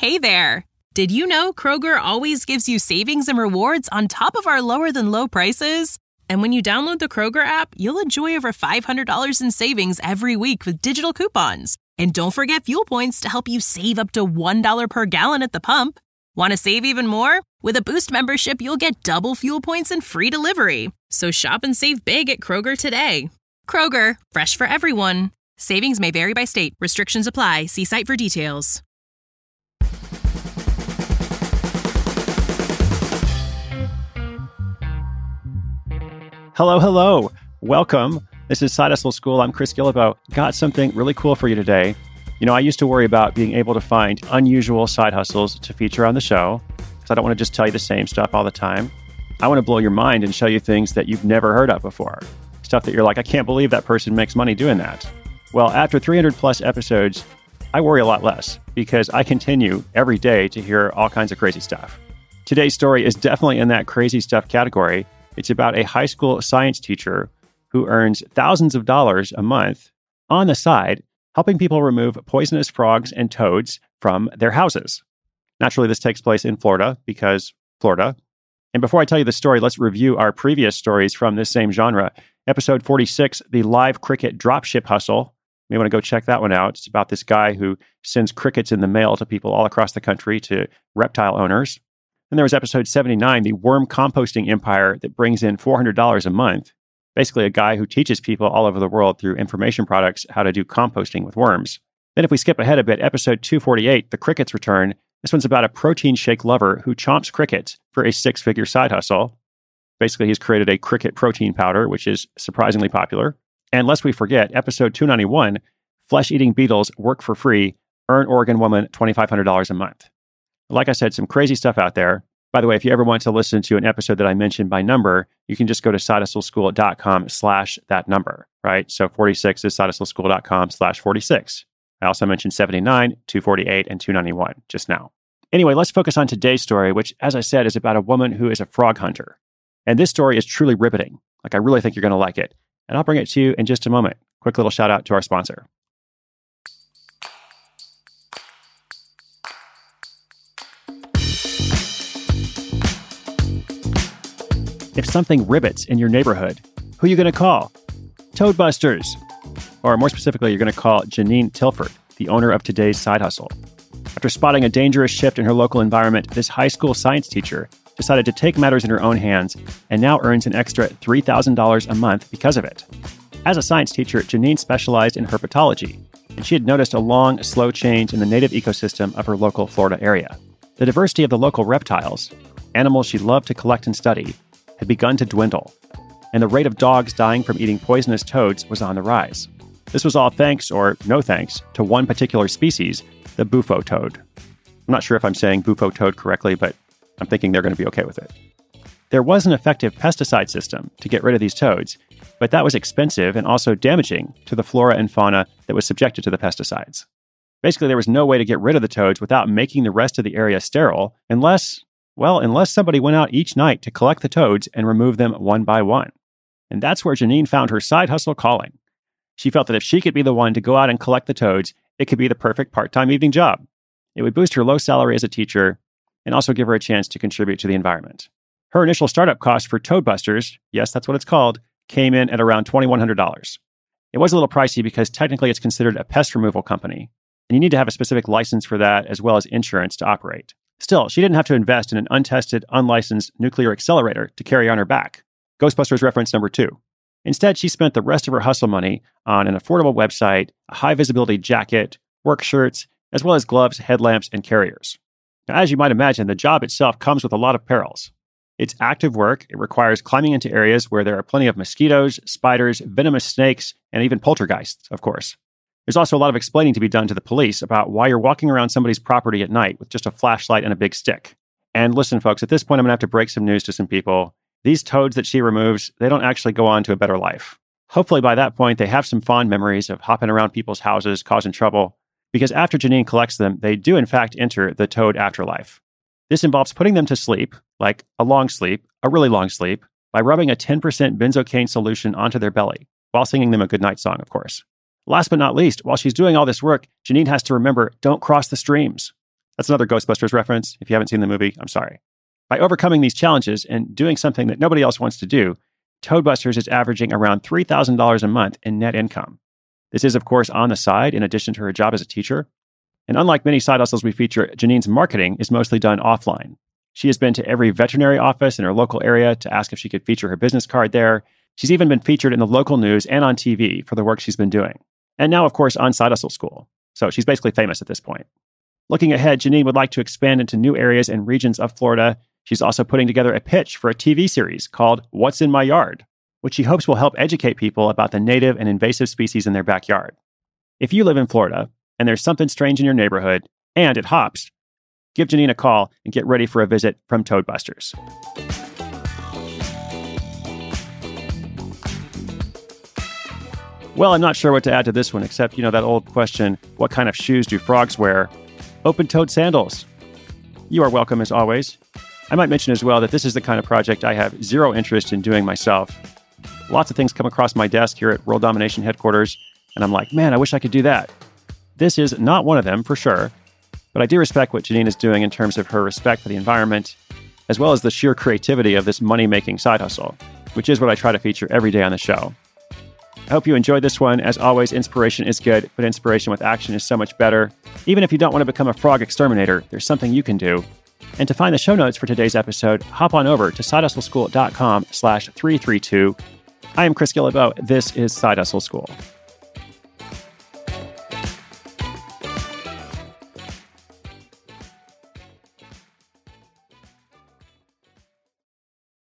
Hey there! Did you know Kroger always gives you savings and rewards on top of our lower-than-low prices? And when you download the Kroger app, you'll enjoy over $500 in savings every week with digital coupons. And don't forget fuel points to help you save up to $1 per gallon at the pump. Want to save even more? With a Boost membership, you'll get double fuel points and free delivery. So shop and save big at Kroger today. Kroger, fresh for everyone. Savings may vary by state. Restrictions apply. See site for details. Hello. Welcome. This is Side Hustle School. I'm Chris Guillebeau. Got something really cool for you today. You know, I used to worry about being able to find unusual side hustles to feature on the show because I don't want to just tell you the same stuff all the time. I want to blow your mind and show you things that you've never heard of before. Stuff that you're like, I can't believe that person makes money doing that. Well, after 300 plus episodes, I worry a lot less because I continue every day to hear all kinds of crazy stuff. Today's story is definitely in that crazy stuff category. It's about a high school science teacher who earns thousands of dollars a month on the side, helping people remove poisonous frogs and toads from their houses. Naturally, this takes place in Florida because Florida. And before I tell you the story, let's review our previous stories from this same genre. Episode 46, the live cricket dropship hustle. You may want to go check that one out. It's about this guy who sends crickets in the mail to people all across the country, to reptile owners. Then there was episode 79, the worm composting empire that brings in $400 a month. Basically, a guy who teaches people all over the world through information products how to do composting with worms. Then if we skip ahead a bit, episode 248, the crickets return. This one's about a protein shake lover who chomps crickets for a six-figure side hustle. Basically, he's created a cricket protein powder, which is surprisingly popular. And lest we forget, episode 291, flesh-eating beetles work for free, earn Oregon woman $2,500 a month. Like I said, some crazy stuff out there. By the way, if you ever want to listen to an episode that I mentioned by number, you can just go to sidehustleschool.com/that number, right? So 46 is sidehustleschool.com/46. I also mentioned 79, 248, and 291 just now. Anyway, let's focus on today's story, which, as I said, is about a woman who is a frog hunter. And this story is truly riveting. Like, I really think you're going to like it. And I'll bring it to you in just a moment. Quick little shout out to our sponsor. If something rivets in your neighborhood, who are you going to call? Toadbusters. Or more specifically, you're going to call Janine Tilford, the owner of today's side hustle. After spotting a dangerous shift in her local environment, this high school science teacher decided to take matters in her own hands and now earns an extra $3,000 a month because of it. As a science teacher, Janine specialized in herpetology, and she had noticed a long, slow change in the native ecosystem of her local Florida area. The diversity of the local reptiles, animals she loved to collect and study, had begun to dwindle, and the rate of dogs dying from eating poisonous toads was on the rise. This was all thanks, or no thanks, to one particular species, the bufo toad. I'm not sure if I'm saying bufo toad correctly, but I'm thinking they're going to be okay with it. There was an effective pesticide system to get rid of these toads, but that was expensive and also damaging to the flora and fauna that was subjected to the pesticides. Basically, there was no way to get rid of the toads without making the rest of the area sterile, unless somebody went out each night to collect the toads and remove them one by one. And that's where Janine found her side hustle calling. She felt that if she could be the one to go out and collect the toads, it could be the perfect part-time evening job. It would boost her low salary as a teacher and also give her a chance to contribute to the environment. Her initial startup cost for Toadbusters, yes, that's what it's called, came in at around $2,100. It was a little pricey because technically it's considered a pest removal company, and you need to have a specific license for that as well as insurance to operate. Still, she didn't have to invest in an untested, unlicensed nuclear accelerator to carry on her back. Ghostbusters reference number 2. Instead, she spent the rest of her hustle money on an affordable website, a high-visibility jacket, work shirts, as well as gloves, headlamps, and carriers. Now, as you might imagine, the job itself comes with a lot of perils. It's active work. It requires climbing into areas where there are plenty of mosquitoes, spiders, venomous snakes, and even poltergeists, of course. There's also a lot of explaining to be done to the police about why you're walking around somebody's property at night with just a flashlight and a big stick. And listen, folks, at this point, I'm going to have to break some news to some people. These toads that she removes, they don't actually go on to a better life. Hopefully by that point, they have some fond memories of hopping around people's houses, causing trouble, because after Janine collects them, they do in fact enter the toad afterlife. This involves putting them to sleep, like a long sleep, a really long sleep, by rubbing a 10% benzocaine solution onto their belly, while singing them a goodnight song, of course. Last but not least, while she's doing all this work, Janine has to remember, don't cross the streams. That's another Ghostbusters reference. If you haven't seen the movie, I'm sorry. By overcoming these challenges and doing something that nobody else wants to do, Toadbusters is averaging around $3,000 a month in net income. This is, of course, on the side in addition to her job as a teacher. And unlike many side hustles we feature, Janine's marketing is mostly done offline. She has been to every veterinary office in her local area to ask if she could feature her business card there. She's even been featured in the local news and on TV for the work she's been doing. And now, of course, on Side Hustle School. So she's basically famous at this point. Looking ahead, Janine would like to expand into new areas and regions of Florida. She's also putting together a pitch for a TV series called What's in My Yard, which she hopes will help educate people about the native and invasive species in their backyard. If you live in Florida and there's something strange in your neighborhood and it hops, give Janine a call and get ready for a visit from Toadbusters. Well, I'm not sure what to add to this one, except, that old question, what kind of shoes do frogs wear? Open-toed sandals. You are welcome, as always. I might mention as well that this is the kind of project I have zero interest in doing myself. Lots of things come across my desk here at World Domination headquarters, and I'm like, man, I wish I could do that. This is not one of them, for sure, but I do respect what Janine is doing in terms of her respect for the environment, as well as the sheer creativity of this money-making side hustle, which is what I try to feature every day on the show. I hope you enjoyed this one. As always, inspiration is good, but inspiration with action is so much better. Even if you don't want to become a frog exterminator, there's something you can do. And to find the show notes for today's episode, hop on over to sidehustleschool.com/332. I am Chris Guillebeau. This is Side Hustle School.